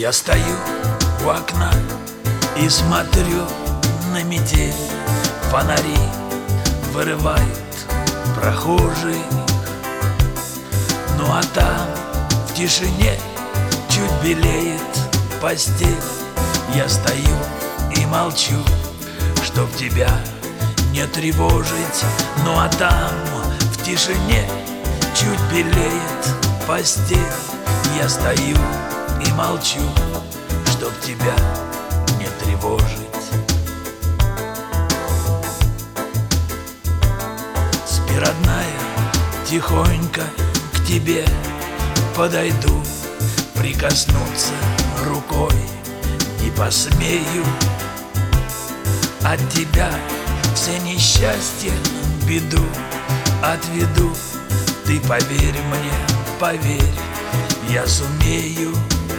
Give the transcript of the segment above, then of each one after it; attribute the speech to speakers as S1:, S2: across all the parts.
S1: Я стою у окна и смотрю на метель. Фонари вырывают прохожих. Ну а там в тишине чуть белеет постель. Я стою и молчу, чтоб тебя не тревожить. Ну а там в тишине чуть белеет постель. Я стою и молчу, чтоб тебя не тревожить. Спи, родная, тихонько к тебе подойду, прикоснуться рукой не посмею. От тебя все несчастья, беду отведу. Ты поверь мне, поверь, я сумею.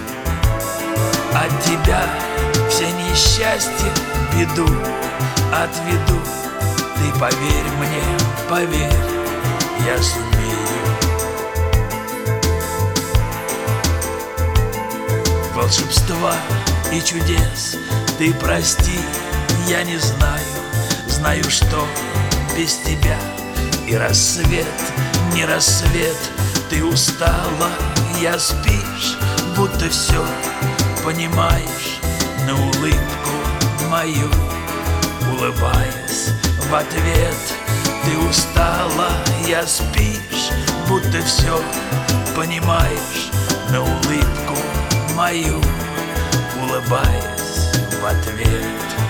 S1: От тебя все несчастья, беду отведу. Ты поверь мне, поверь, я сумею. Волшебства и чудес ты прости, я не знаю. Знаю, что без тебя и рассвет, не рассвет. Ты устала, я спишь, будто все понимаешь. На улыбку мою улыбаясь в ответ. Ты устала, я спишь, будто все понимаешь. На улыбку мою улыбаясь в ответ.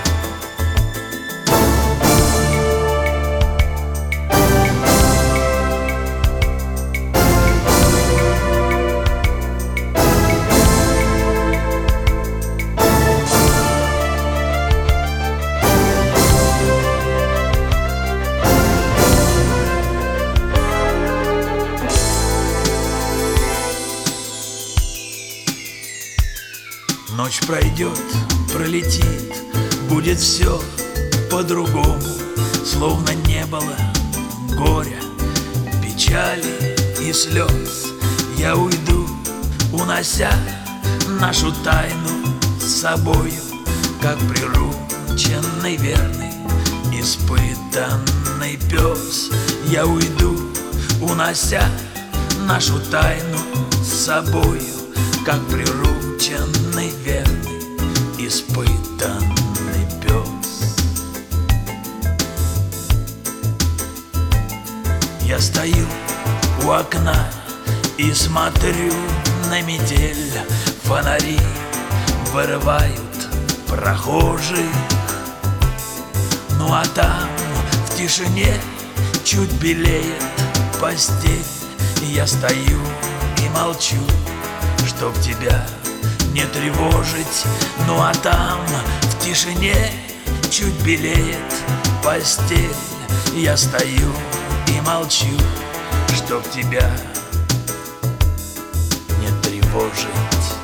S1: Ночь пройдет, пролетит, будет все по-другому. Словно не было горя, печали и слез. Я уйду, унося нашу тайну с собою, как прирученный, верный, испытанный пес. Я уйду, унося нашу тайну с собою, как прирученный, верный, испытанный пес. Я стою у окна и смотрю на метель. Фонари вырывают прохожих. Ну а там в тишине чуть белеет постель. Я стою и молчу, чтоб тебя не тревожить. Ну а там в тишине чуть белеет постель. Я стою и молчу, чтоб тебя не тревожить.